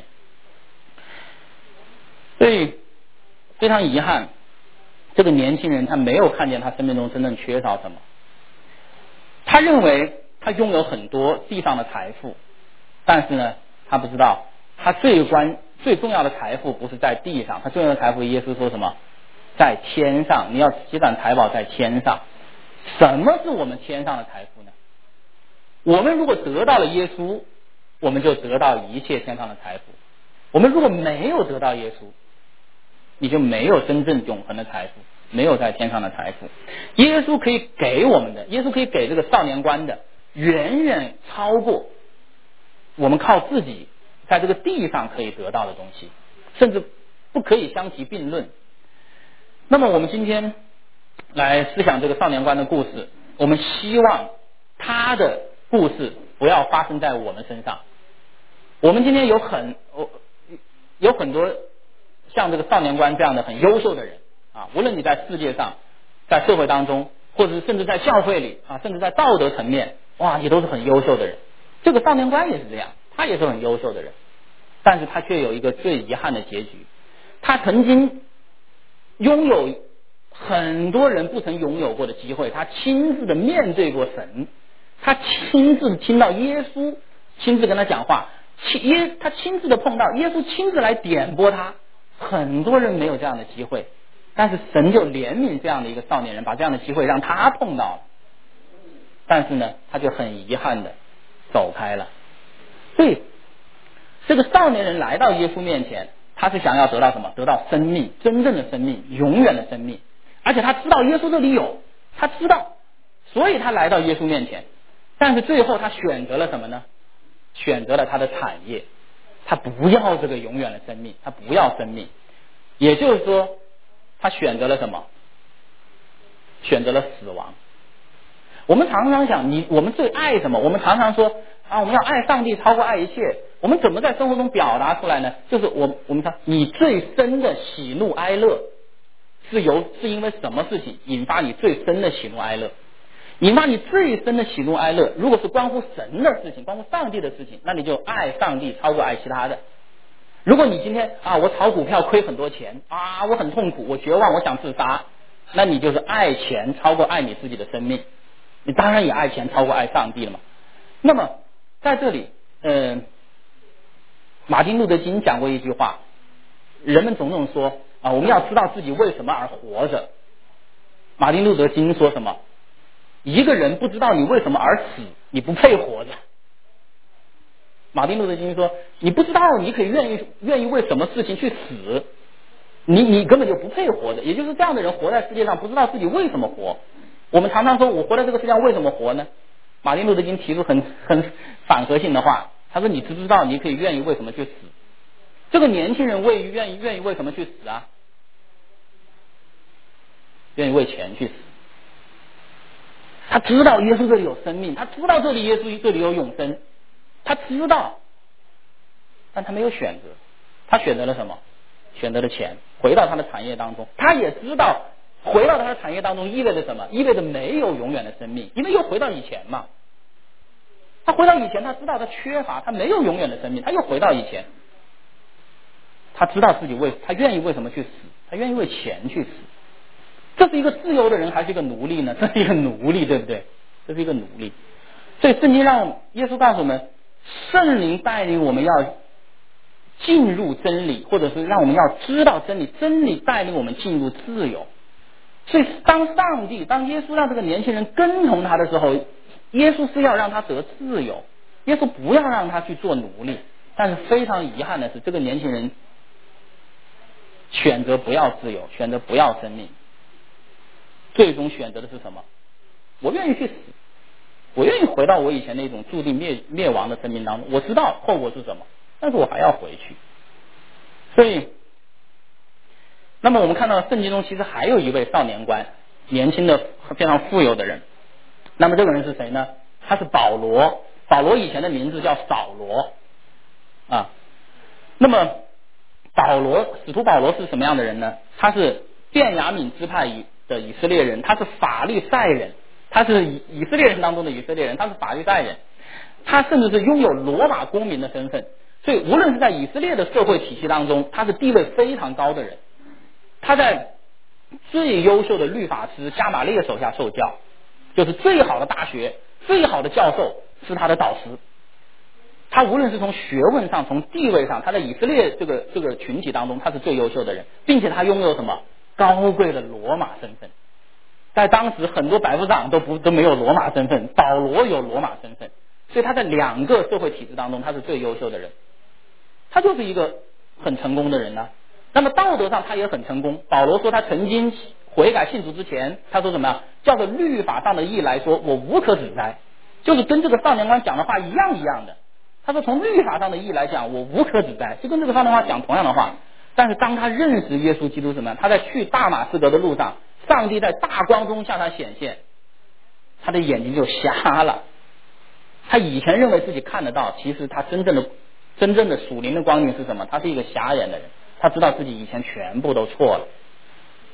所以非常遗憾，这个年轻人他没有看见他生命中真正缺少什么。他认为他拥有很多地上的财富，但是呢他不知道他最关最重要的财富不是在地上，他最重要的财富耶稣说什么？在天上，你要积攒财宝在天上。什么是我们天上的财富呢？我们如果得到了耶稣，我们就得到一切天上的财富。我们如果没有得到耶稣，你就没有真正永恒的财富，没有在天上的财富。耶稣可以给我们的，耶稣可以给这个少年官的，远远超过我们靠自己在这个地上可以得到的东西，甚至不可以相提并论。那么我们今天来思想这个少年官的故事，我们希望他的故事不要发生在我们身上。我们今天有很有很多像这个少年官这样的很优秀的人啊，无论你在世界上在社会当中，或者是甚至在教会里啊，甚至在道德层面，哇，也都是很优秀的人。这个少年官也是这样，他也是很优秀的人，但是他却有一个最遗憾的结局。他曾经拥有很多人不曾拥有过的机会，他亲自的面对过神，他亲自听到耶稣亲自跟他讲话，耶他亲自的碰到耶稣亲自来点拨他，很多人没有这样的机会，但是神就怜悯这样的一个少年人，把这样的机会让他碰到了，但是呢他就很遗憾的走开了。所以这个少年人来到耶稣面前，他是想要得到什么？得到生命，真正的生命，永远的生命。而且他知道耶稣这里有，他知道，所以他来到耶稣面前。但是最后他选择了什么呢？选择了他的产业，他不要这个永远的生命，他不要生命。也就是说，他选择了什么？选择了死亡。我们常常想，你我们最爱什么？我们常常说啊，我们要爱上帝超过爱一切。我们怎么在生活中表达出来呢？就是我我们说，你最深的喜怒哀乐是由是因为什么事情引发你最深的喜怒哀乐？引发你最深的喜怒哀乐，如果是关乎神的事情，关乎上帝的事情，那你就爱上帝超过爱其他的。如果你今天啊，我炒股票亏很多钱啊，我很痛苦，我绝望，我想自杀，那你就是爱钱超过爱你自己的生命。你当然也爱钱超过爱上帝了嘛。那么在这里，嗯、呃，马丁路德金讲过一句话，人们总总说啊，我们要知道自己为什么而活着。马丁路德金说什么？一个人不知道你为什么而死，你不配活着。马丁路德金说，你不知道你可以愿意愿意为什么事情去死，你你根本就不配活着。也就是这样的人活在世界上，不知道自己为什么活。我们常常说，我活在这个世界上为什么活呢？马丁路德金提出很很反核性的话，他说，你知不知道你可以愿意为什么去死？这个年轻人为愿意愿意为什么去死啊？愿意为钱去死。他知道耶稣这里有生命，他知道这里耶稣这里有永生，他知道，但他没有选择，他选择了什么？选择了钱，回到他的产业当中。他也知道回到他的产业当中意味着什么？意味着没有永远的生命，因为又回到以前嘛。他回到以前，他知道他缺乏，他没有永远的生命，他又回到以前。他知道自己为他愿意为什么去死？他愿意为钱去死。这是一个自由的人还是一个奴隶呢？这是一个奴隶，对不对？这是一个奴隶。所以圣经让耶稣告诉我们，圣灵带领我们要进入真理，或者是让我们要知道真理，真理带领我们进入自由。所以当上帝当耶稣让这个年轻人跟从他的时候，耶稣是要让他得自由，耶稣不要让他去做奴隶。但是非常遗憾的是，这个年轻人选择不要自由，选择不要生命，最终选择的是什么？我愿意去死，我愿意回到我以前那种注定灭灭亡的生命当中。我知道后果是什么，但是我还要回去。所以那么我们看到圣经中其实还有一位少年官，年轻的非常富有的人。那么这个人是谁呢？他是保罗。保罗以前的名字叫扫罗啊。那么保罗使徒保罗是什么样的人呢？他是便雅悯支派的以色列人，他是法利赛人，他是以色列人当中的以色列人，他是法利赛人，他甚至是拥有罗马公民的身份。所以无论是在以色列的社会体系当中，他是地位非常高的人。他在最优秀的律法师加马列手下受教，就是最好的大学最好的教授是他的导师。他无论是从学问上从地位上，他在以色列这个这个群体当中他是最优秀的人，并且他拥有什么高贵的罗马身份。在当时很多百夫长都不都没有罗马身份，保罗有罗马身份，所以他在两个社会体制当中他是最优秀的人，他就是一个很成功的人呢。那么道德上他也很成功。保罗说他曾经悔改信主之前，他说什么呀？叫做律法上的义来说，我无可指摘，就是跟这个少年官讲的话一样一样的。他说从律法上的义来讲，我无可指摘，就跟这个少年官讲同样的话。但是当他认识耶稣基督什么呀？他在去大马士革的路上，上帝在大光中向他显现，他的眼睛就瞎了。他以前认为自己看得到，其实他真正的真正的属灵的光景是什么？他是一个瞎眼的人，他知道自己以前全部都错了。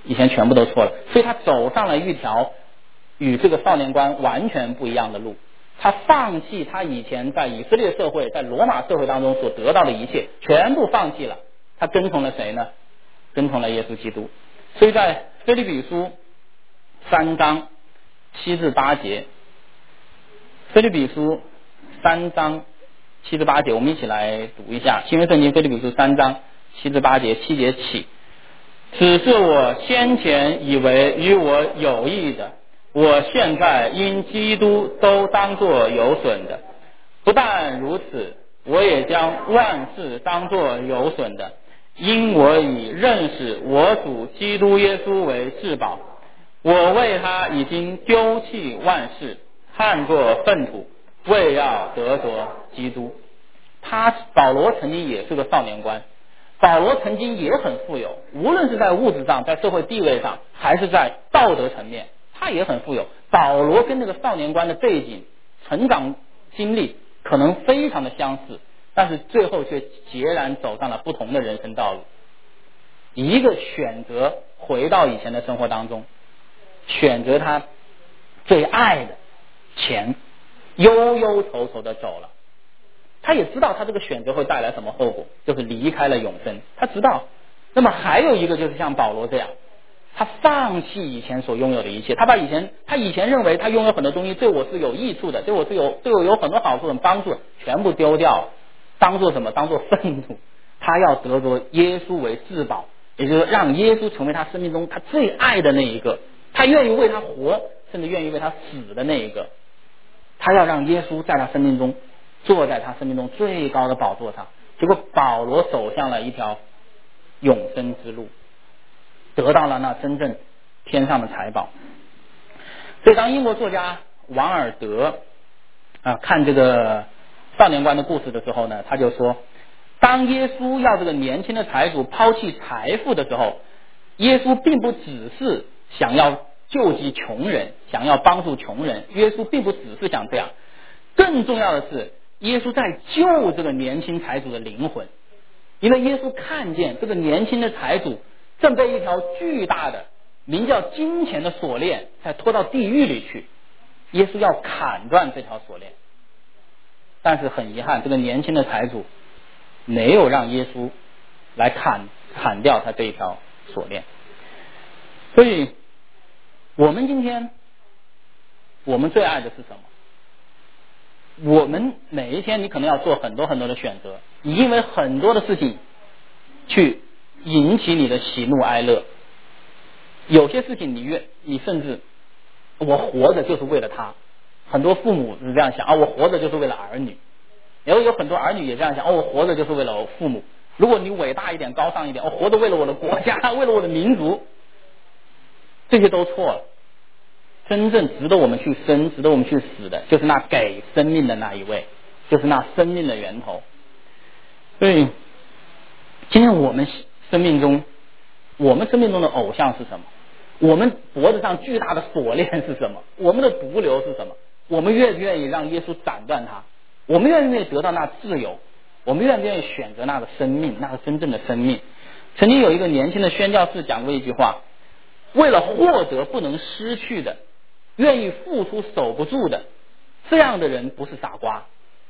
以前全部都错了，所以他走上了一条与这个少年观完全不一样的路。他放弃他以前在以色列社会、在罗马社会当中所得到的一切，全部放弃了。他跟从了谁呢？跟从了耶稣基督。所以在腓立比书三章七至八节，腓立比书三章七至八节，我们一起来读一下新约圣经腓立比书三章七至八节，七节起。只是我先前以为与我有益的，我现在因基督都当作有损的。不但如此，我也将万事当作有损的，因我以认识我主基督耶稣为至宝。我为他已经丢弃万事，看作粪土，为要得着基督。他保罗曾经也是个少年官，保罗曾经也很富有，无论是在物质上，在社会地位上，还是在道德层面，他也很富有。保罗跟那个少年官的背景、成长经历可能非常的相似，但是最后却截然走上了不同的人生道路。一个选择回到以前的生活当中，选择他最爱的钱，忧忧愁愁的走了。他也知道他这个选择会带来什么后果，就是离开了永生。他知道。那么还有一个就是像保罗这样，他放弃以前所拥有的一切，他把以前他以前认为他拥有很多东西对我是有益处的，对我是有对我有很多好处、很帮助，全部丢掉，当做什么？当做粪土。他要得着耶稣为至宝，也就是让耶稣成为他生命中他最爱的那一个，他愿意为他活，甚至愿意为他死的那一个。他要让耶稣在他生命中坐在他生命中最高的宝座上。结果保罗走向了一条永生之路，得到了那真正天上的财宝。所以当英国作家王尔德啊看这个少年观的故事的时候呢，他就说，当耶稣要这个年轻的财主抛弃财富的时候，耶稣并不只是想要救济穷人，想要帮助穷人，耶稣并不只是想这样，更重要的是耶稣在救这个年轻财主的灵魂。因为耶稣看见这个年轻的财主正被一条巨大的名叫金钱的锁链才拖到地狱里去，耶稣要砍断这条锁链。但是很遗憾，这个年轻的财主没有让耶稣来砍砍掉他这一条锁链。所以我们今天我们最爱的是什么？我们每一天你可能要做很多很多的选择，你因为很多的事情去引起你的喜怒哀乐。有些事情你越你甚至我活着就是为了他，很多父母是这样想啊，我活着就是为了儿女。然后有很多儿女也这样想，哦，我活着就是为了我父母。如果你伟大一点、高尚一点，我活着为了我的国家，为了我的民族，这些都错了。真正值得我们去生、值得我们去死的，就是那给生命的那一位，就是那生命的源头。所以，今天我们生命中，我们生命中的偶像是什么？我们脖子上巨大的锁链是什么？我们的毒瘤是什么？我们愿不愿意让耶稣斩断它？我们愿不愿意得到那自由？我们愿不愿意选择那个生命，那个真正的生命？曾经有一个年轻的宣教士讲过一句话：为了获得不能失去的，愿意付出守不住的，这样的人不是傻瓜。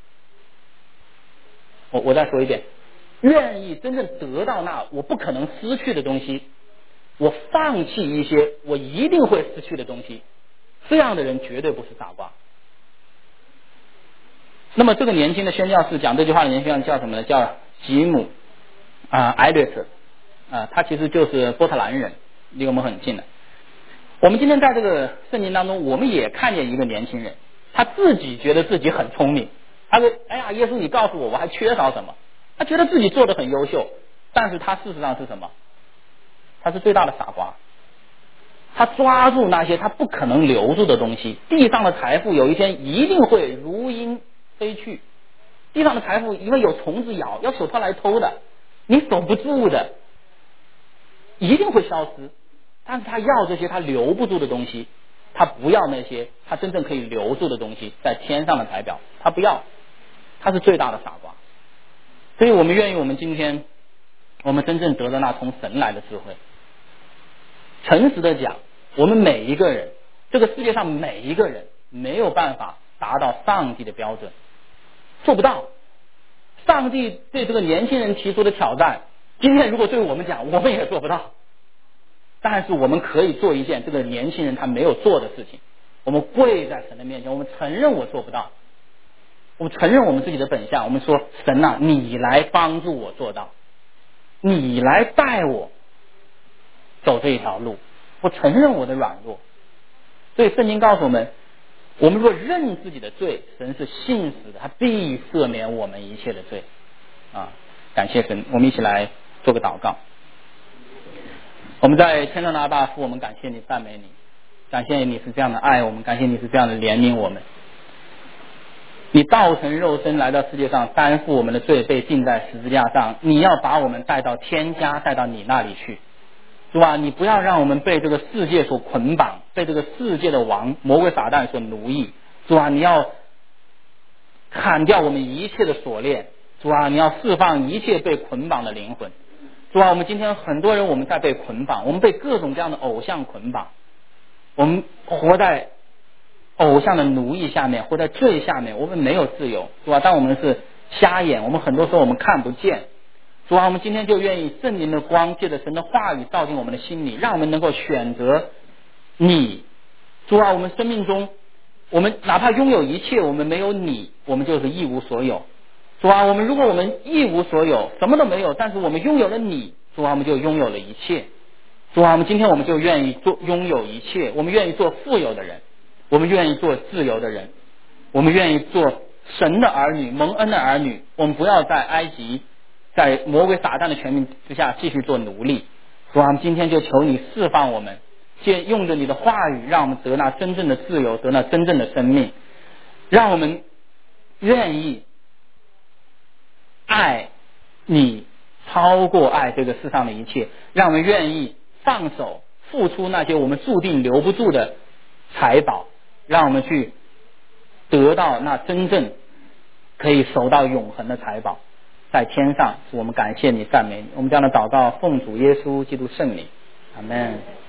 我我再说一遍，愿意真正得到那我不可能失去的东西，我放弃一些我一定会失去的东西，这样的人绝对不是傻瓜。那么这个年轻的宣教士讲这句话的年轻人叫什么呢？叫吉姆啊艾略特啊，他其实就是波特兰人，离我们很近的。我们今天在这个圣经当中，我们也看见一个年轻人，他自己觉得自己很聪明，他说：“哎呀，耶稣，你告诉我，我还缺少什么？”他觉得自己做得很优秀，但是他事实上是什么？他是最大的傻瓜。他抓住那些他不可能留住的东西，地上的财富有一天一定会如鹰飞去。地上的财富因为有虫子咬，要手套来偷的，你守不住的，一定会消失。但是他要这些他留不住的东西，他不要那些他真正可以留住的东西，在天上的财宝他不要，他是最大的傻瓜。所以我们愿意我们今天我们真正得到那从神来的智慧， 诚实的讲，我们每一个人，这个世界上每一个人没有办法达到上帝的标准，做不到。上帝对这个年轻人提出的挑战，今天如果对我们讲，我们也做不到。但是我们可以做一件这个年轻人他没有做的事情，我们跪在神的面前，我们承认我做不到，我们承认我们自己的本相，我们说神啊，你来帮助我做到，你来带我走这一条路，我承认我的软弱。所以圣经告诉我们，我们若认自己的罪，神是信实的，他必赦免我们一切的罪啊！感谢神，我们一起来做个祷告。我们在天上的阿爸父，我们感谢你，赞美你，感谢你是这样的爱我们，感谢你是这样的怜悯我们。你道成肉身来到世界上，担负我们的罪，被钉在十字架上，你要把我们带到天家，带到你那里去，是吧？你不要让我们被这个世界所捆绑，被这个世界的王魔鬼撒旦所奴役，是吧？你要砍掉我们一切的锁链，是吧？你要释放一切被捆绑的灵魂，是吧？我们今天很多人我们在被捆绑，我们被各种各样的偶像捆绑，我们活在偶像的奴役下面，活在罪下面，我们没有自由，是吧？但我们是瞎眼，我们很多时候我们看不见，主啊，我们今天就愿意圣灵的光借着神的话语照进我们的心里，让我们能够选择你。主啊，我们生命中我们哪怕拥有一切，我们没有你，我们就是一无所有。主啊，我们如果我们一无所有，什么都没有，但是我们拥有了你，主啊，我们就拥有了一切。主啊，我们今天我们就愿意做拥有一切，我们愿意做富有的人，我们愿意做自由的人，我们愿意做神的儿女，蒙恩的儿女。我们不要在埃及，在魔鬼撒旦的权柄之下继续做奴隶。主啊，我们今天就求你释放我们，借用着你的话语，让我们得那真正的自由，得那真正的生命，让我们愿意爱你超过爱这个世上的一切，让我们愿意放手付出那些我们注定留不住的财宝，让我们去得到那真正可以守到永恒的财宝，在天上。我们感谢你，赞美你。我们这样的祷告奉主耶稣基督圣名，阿们。